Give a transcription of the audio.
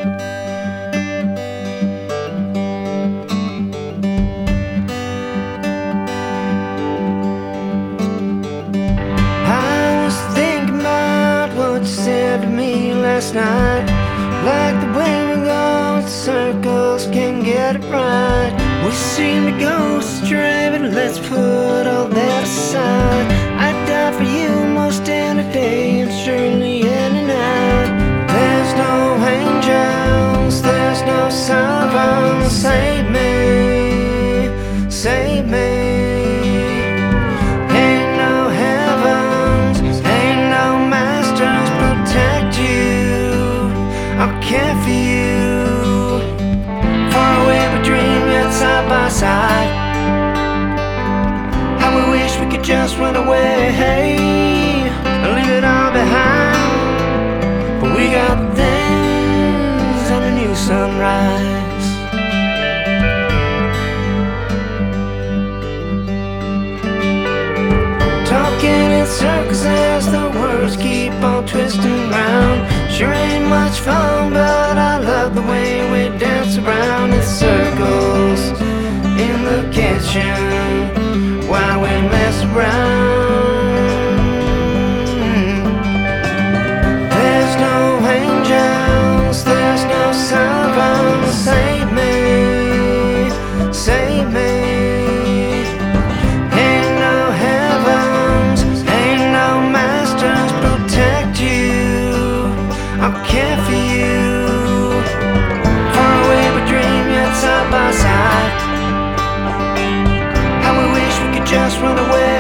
I was thinking about what you said to me last night. Like the way we go in circles, can't get it right. We seem to go astray, but let's put all that aside. I'd die for you most any day, and surely any night. There's no angels, there's no someone. Save me, save me. Ain't no heavens, ain't no masters protect you. I'll care for you. Far away we dream, yet side by side. How we wish we could just run away and leave it all behind. But we got things on a new sunrise. Talking in circles as the words keep on twisting round. Sure ain't much fun, but I love the way we dance around in circles in the kitchen while we mess around. There's no angels, there's no someone. Save me, save me. Ain't no heavens, ain't no masters protect you. I'll care for you. Far away we dream, yet side by side. How we wish we could just run away